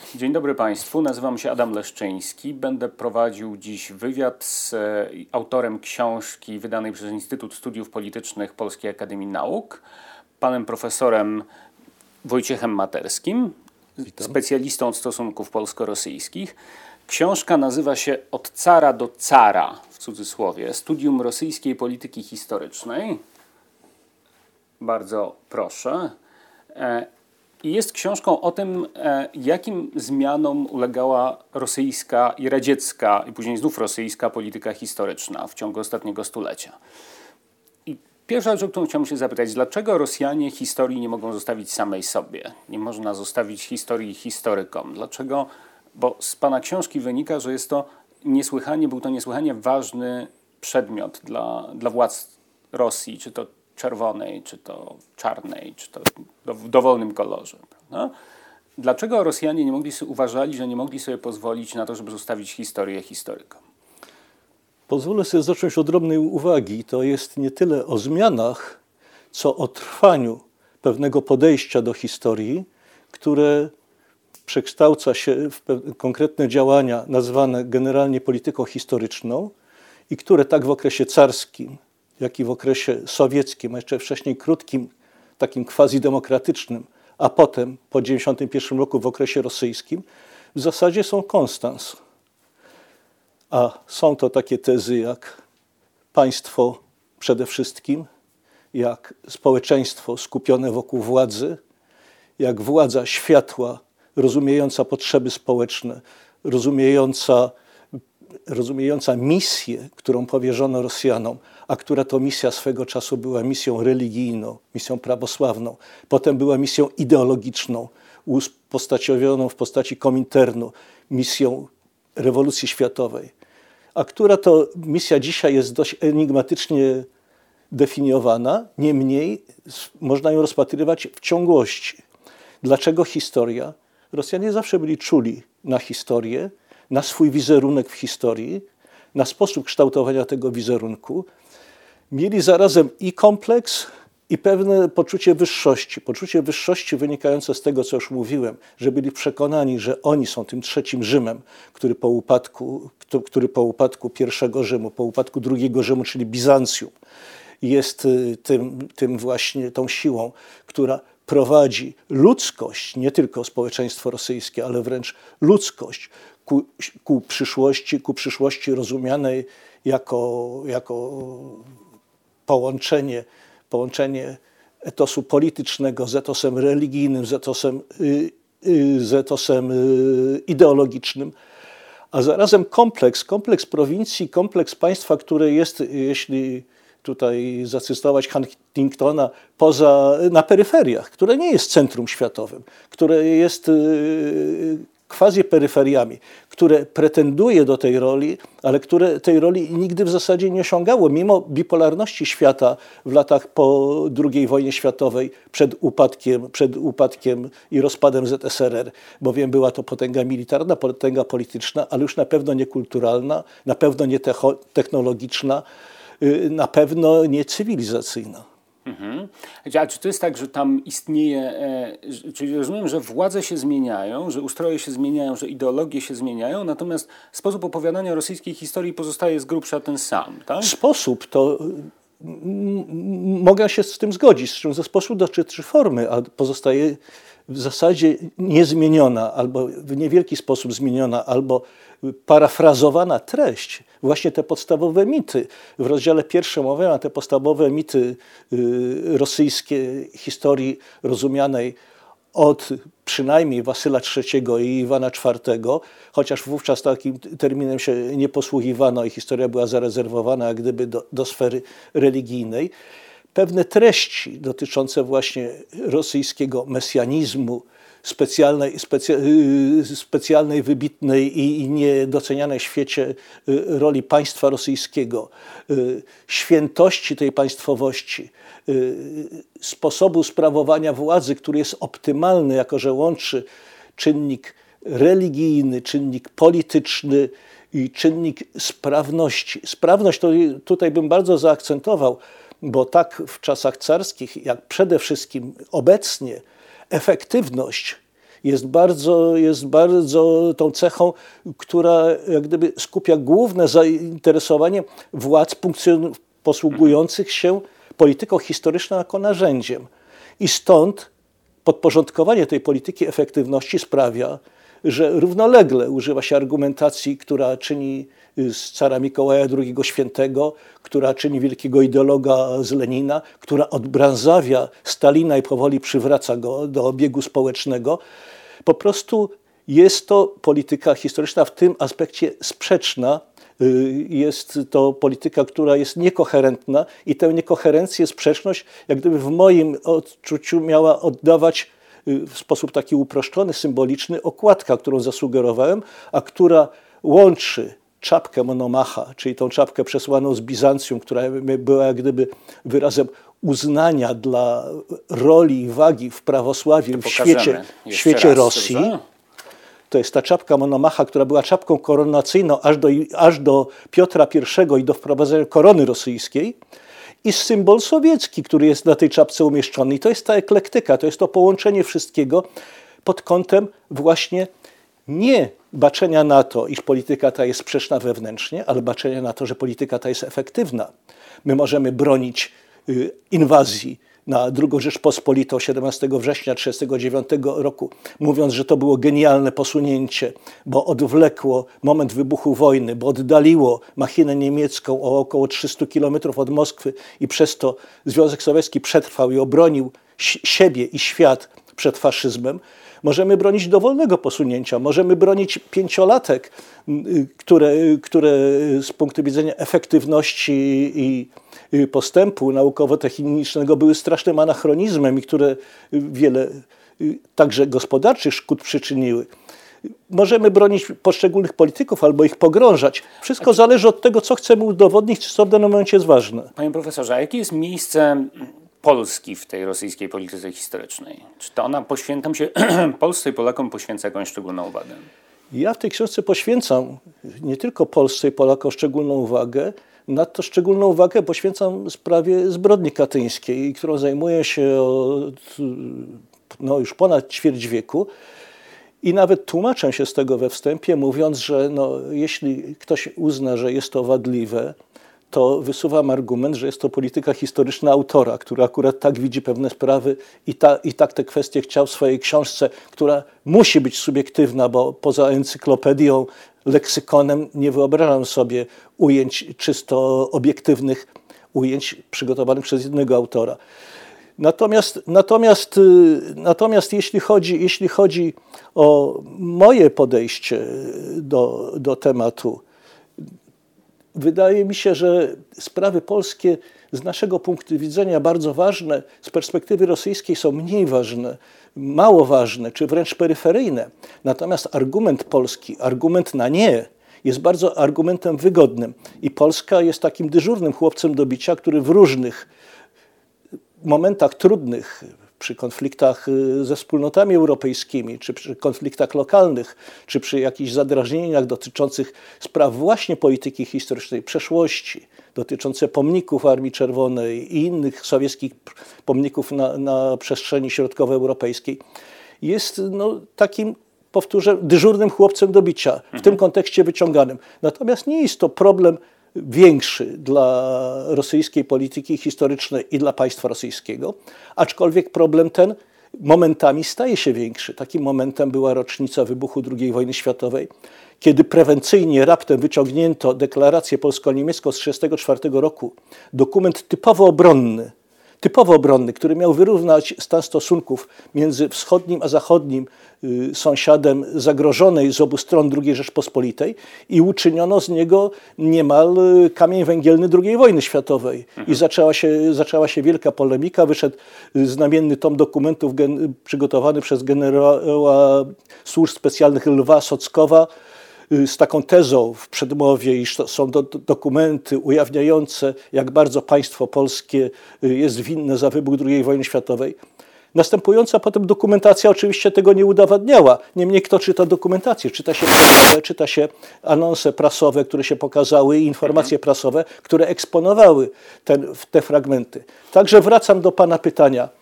Dzień dobry Państwu, nazywam się Adam Leszczyński. Będę prowadził dziś wywiad z autorem książki wydanej przez Instytut Studiów Politycznych Polskiej Akademii Nauk, panem profesorem Wojciechem Materskim, specjalistą od stosunków polsko-rosyjskich. Książka nazywa się Od cara do cara, w cudzysłowie, studium rosyjskiej polityki historycznej. Bardzo proszę. I jest książką o tym, jakim zmianom ulegała rosyjska i radziecka, i później znów rosyjska polityka historyczna w ciągu ostatniego stulecia. I pierwsza rzecz, o którą chciałbym się zapytać, dlaczego Rosjanie historii nie mogą zostawić samej sobie? Nie można zostawić historii historykom. Dlaczego? Bo z pana książki wynika, że był to niesłychanie ważny przedmiot dla władz Rosji, czy to czerwonej, czy to czarnej, czy to w dowolnym kolorze. Prawda? Dlaczego Rosjanie uważali, że nie mogli sobie pozwolić na to, żeby zostawić historię historykom? Pozwolę sobie zacząć od drobnej uwagi. To jest nie tyle o zmianach, co o trwaniu pewnego podejścia do historii, które przekształca się w konkretne działania nazwane generalnie polityką historyczną i które tak w okresie carskim, jak i w okresie sowieckim, a jeszcze wcześniej krótkim, takim quasi-demokratycznym, a potem po 1991 roku w okresie rosyjskim, w zasadzie są konstans. A są to takie tezy jak państwo przede wszystkim, jak społeczeństwo skupione wokół władzy, jak władza światła, rozumiejąca potrzeby społeczne, rozumiejąca misję, którą powierzono Rosjanom, a która to misja swego czasu była misją religijną, misją prawosławną, potem była misją ideologiczną, upostaciowioną w postaci Kominternu, misją rewolucji światowej, a która to misja dzisiaj jest dość enigmatycznie definiowana, niemniej można ją rozpatrywać w ciągłości. Dlaczego historia? Rosjanie zawsze byli czuli na historię, na swój wizerunek w historii, na sposób kształtowania tego wizerunku. Mieli zarazem i kompleks, i pewne poczucie wyższości. Poczucie wyższości wynikające z tego, co już mówiłem, że byli przekonani, że oni są tym trzecim Rzymem, który po upadku pierwszego Rzymu, po upadku drugiego Rzymu, czyli Bizancjum, jest tym właśnie tą siłą, która prowadzi ludzkość, nie tylko społeczeństwo rosyjskie, ale wręcz ludzkość ku przyszłości rozumianej jako połączenie etosu politycznego z etosem religijnym, z etosem ideologicznym, a zarazem kompleks prowincji, kompleks państwa, które jest, jeśli tutaj zacytować Huntingtona, na peryferiach, które nie jest centrum światowym, które jest quasi-peryferiami, które pretenduje do tej roli, ale które tej roli nigdy w zasadzie nie osiągało, mimo bipolarności świata w latach po II wojnie światowej, przed upadkiem i rozpadem ZSRR, bowiem była to potęga militarna, potęga polityczna, ale już na pewno nie kulturalna, na pewno nie technologiczna, na pewno nie cywilizacyjna. A czy to jest tak, że tam istnieje, czyli rozumiem, że władze się zmieniają, że ustroje się zmieniają, że ideologie się zmieniają, natomiast sposób opowiadania rosyjskiej historii pozostaje z grubsza ten sam, tak? Sposób to mogę się z tym zgodzić, z czym ze sposób dotyczy formy, a pozostaje w zasadzie niezmieniona, albo w niewielki sposób zmieniona, albo parafrazowana treść, właśnie te podstawowe mity. W rozdziale pierwszym omawiam te podstawowe mity rosyjskiej historii rozumianej od przynajmniej Wasyla III i Iwana IV, chociaż wówczas takim terminem się nie posługiwano i historia była zarezerwowana jak gdyby do sfery religijnej. Pewne treści dotyczące właśnie rosyjskiego mesjanizmu, specjalnej, wybitnej i niedocenianej w świecie roli państwa rosyjskiego, świętości tej państwowości, sposobu sprawowania władzy, który jest optymalny, jako że łączy czynnik religijny, czynnik polityczny i czynnik sprawności. Sprawność to tutaj bym bardzo zaakcentował, bo tak w czasach carskich, jak przede wszystkim obecnie, efektywność jest bardzo tą cechą, która jak gdyby skupia główne zainteresowanie władz posługujących się polityką historyczną jako narzędziem. I stąd podporządkowanie tej polityki efektywności sprawia, że równolegle używa się argumentacji, która czyni z cara Mikołaja II Świętego, która czyni wielkiego ideologa z Lenina, która odbranzawia Stalina i powoli przywraca go do obiegu społecznego. Po prostu jest to polityka historyczna w tym aspekcie sprzeczna. Jest to polityka, która jest niekoherentna i tę niekoherencję, sprzeczność, jak gdyby w moim odczuciu miała oddawać w sposób taki uproszczony, symboliczny okładka, którą zasugerowałem, a która łączy czapkę Monomacha, czyli tą czapkę przesłaną z Bizancjum, która była jak gdyby wyrazem uznania dla roli i wagi w prawosławiu w świecie Rosji. Dobrze? To jest ta czapka Monomacha, która była czapką koronacyjną aż do Piotra I i do wprowadzenia korony rosyjskiej. I symbol sowiecki, który jest na tej czapce umieszczony. I to jest ta eklektyka, to jest to połączenie wszystkiego pod kątem właśnie nie baczenia na to, iż polityka ta jest sprzeczna wewnętrznie, ale baczenia na to, że polityka ta jest efektywna. My możemy bronić inwazji na II Rzeczpospolitą 17 września 1939 roku, mówiąc, że to było genialne posunięcie, bo odwlekło moment wybuchu wojny, bo oddaliło machinę niemiecką o około 300 kilometrów od Moskwy i przez to Związek Sowiecki przetrwał i obronił siebie i świat przed faszyzmem. Możemy bronić dowolnego posunięcia, możemy bronić pięciolatek, które z punktu widzenia efektywności i postępu naukowo-technicznego były strasznym anachronizmem i które wiele także gospodarczych szkód przyczyniły. Możemy bronić poszczególnych polityków albo ich pogrążać. Wszystko zależy od tego, co chcemy udowodnić, co w danym momencie jest ważne. Panie profesorze, a jakie jest miejsce Polski w tej rosyjskiej polityce historycznej? Czy to ona Polsce i Polakom poświęca jakąś szczególną uwagę? Ja w tej książce poświęcam nie tylko Polsce i Polakom szczególną uwagę, nadto szczególną uwagę poświęcam sprawie zbrodni katyńskiej, którą zajmuję się już ponad ćwierć wieku. I nawet tłumaczę się z tego we wstępie, mówiąc, że jeśli ktoś uzna, że jest to wadliwe, to wysuwam argument, że jest to polityka historyczna autora, który akurat tak widzi pewne sprawy i tak te kwestie chciał w swojej książce, która musi być subiektywna, bo poza encyklopedią, leksykonem nie wyobrażam sobie ujęć czysto obiektywnych, ujęć przygotowanych przez jednego autora. Natomiast jeśli chodzi o moje podejście do tematu, wydaje mi się, że sprawy polskie z naszego punktu widzenia bardzo ważne, z perspektywy rosyjskiej są mniej ważne, mało ważne, czy wręcz peryferyjne. Natomiast argument polski, argument na nie, jest bardzo argumentem wygodnym. I Polska jest takim dyżurnym chłopcem do bicia, który w różnych momentach trudnych, przy konfliktach ze wspólnotami europejskimi, czy przy konfliktach lokalnych, czy przy jakichś zadrażnieniach dotyczących spraw właśnie polityki historycznej, przeszłości, dotyczące pomników Armii Czerwonej i innych sowieckich pomników na przestrzeni środkowoeuropejskiej, jest takim, powtórzę, dyżurnym chłopcem do bicia, w tym kontekście wyciąganym. Natomiast nie jest to problem większy dla rosyjskiej polityki historycznej i dla państwa rosyjskiego, aczkolwiek problem ten momentami staje się większy. Takim momentem była rocznica wybuchu II wojny światowej, kiedy prewencyjnie raptem wyciągnięto deklarację polsko-niemiecką z 1934 roku, dokument typowo obronny, który miał wyrównać stan stosunków między wschodnim a zachodnim sąsiadem zagrożonej z obu stron II Rzeczpospolitej i uczyniono z niego niemal kamień węgielny II wojny światowej. I zaczęła się wielka polemika, wyszedł znamienny tom dokumentów przygotowany przez generała służb specjalnych Lwa Sockowa, z taką tezą w przedmowie, iż to są dokumenty ujawniające, jak bardzo państwo polskie jest winne za wybuch II wojny światowej. Następująca potem dokumentacja oczywiście tego nie udowadniała. Niemniej kto czyta dokumentację? Czyta się anonse prasowe, które się pokazały i informacje prasowe, które eksponowały te fragmenty. Także wracam do pana pytania.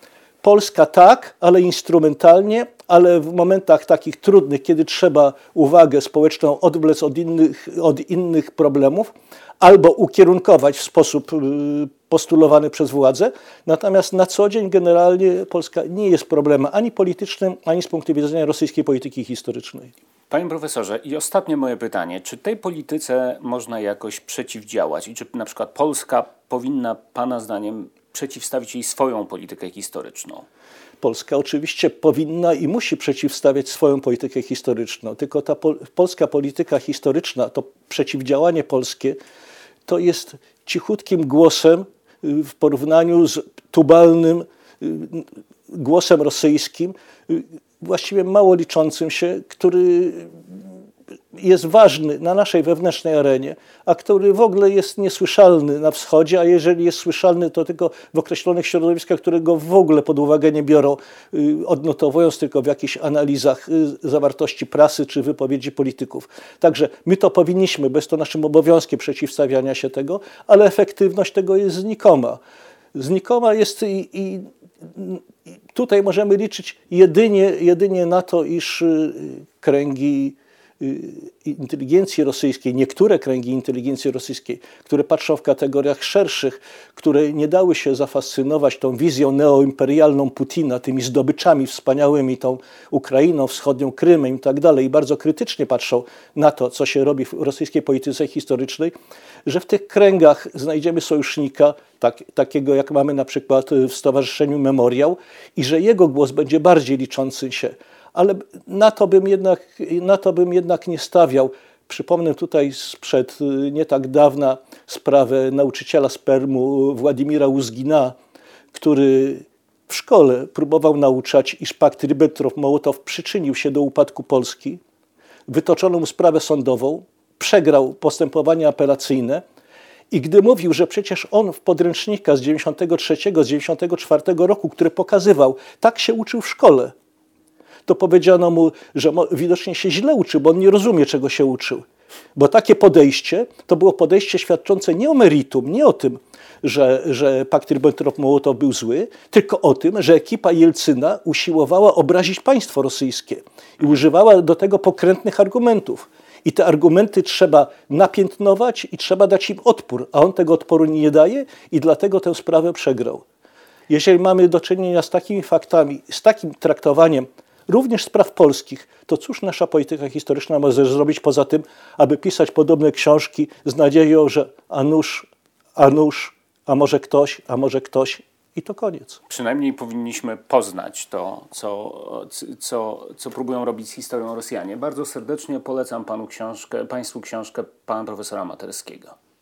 Polska tak, ale instrumentalnie, ale w momentach takich trudnych, kiedy trzeba uwagę społeczną odwlec od innych problemów, albo ukierunkować w sposób postulowany przez władzę. Natomiast na co dzień generalnie Polska nie jest problemem ani politycznym, ani z punktu widzenia rosyjskiej polityki historycznej. Panie profesorze, i ostatnie moje pytanie. Czy tej polityce można jakoś przeciwdziałać? I czy na przykład Polska powinna, pana zdaniem, przeciwstawić jej swoją politykę historyczną? Polska oczywiście powinna i musi przeciwstawiać swoją politykę historyczną, tylko ta polska polityka historyczna, to przeciwdziałanie polskie, to jest cichutkim głosem w porównaniu z tubalnym głosem rosyjskim, właściwie mało liczącym się, który jest ważny na naszej wewnętrznej arenie, a który w ogóle jest niesłyszalny na wschodzie, a jeżeli jest słyszalny, to tylko w określonych środowiskach, które go w ogóle pod uwagę nie biorą, odnotowując tylko w jakichś analizach zawartości prasy czy wypowiedzi polityków. Także my to powinniśmy, bo jest to naszym obowiązkiem przeciwstawiania się tego, ale efektywność tego jest znikoma. Znikoma jest i tutaj możemy liczyć jedynie na to, iż kręgi inteligencji rosyjskiej, niektóre kręgi inteligencji rosyjskiej, które patrzą w kategoriach szerszych, które nie dały się zafascynować tą wizją neoimperialną Putina, tymi zdobyczami wspaniałymi, tą Ukrainą wschodnią, Krymem i tak dalej, i bardzo krytycznie patrzą na to, co się robi w rosyjskiej polityce historycznej, że w tych kręgach znajdziemy sojusznika, takiego jak mamy na przykład w Stowarzyszeniu Memoriał, i że jego głos będzie bardziej liczący się. Ale na to bym jednak nie stawiał. Przypomnę tutaj sprzed nie tak dawna sprawę nauczyciela z Permu Władimira Łuzgina, który w szkole próbował nauczać, iż pakt Ribbentrop-Mołotow przyczynił się do upadku Polski. Wytoczono mu sprawę sądową, przegrał postępowanie apelacyjne i gdy mówił, że przecież on w podręcznikach z 93, z 94 roku, który pokazywał, tak się uczył w szkole, to powiedziano mu, że widocznie się źle uczy, bo on nie rozumie, czego się uczył. Bo takie podejście to było podejście świadczące nie o meritum, nie o tym, że pakt Ribbentrop-Mołotow był zły, tylko o tym, że ekipa Jelcyna usiłowała obrazić państwo rosyjskie i używała do tego pokrętnych argumentów. I te argumenty trzeba napiętnować i trzeba dać im odpór, a on tego odporu nie daje i dlatego tę sprawę przegrał. Jeżeli mamy do czynienia z takimi faktami, z takim traktowaniem również spraw polskich, to cóż nasza polityka historyczna może zrobić poza tym, aby pisać podobne książki z nadzieją, że a nuż, a może ktoś i to koniec. Przynajmniej powinniśmy poznać to, co próbują robić z historią Rosjanie. Bardzo serdecznie polecam państwu książkę pana profesora Materskiego.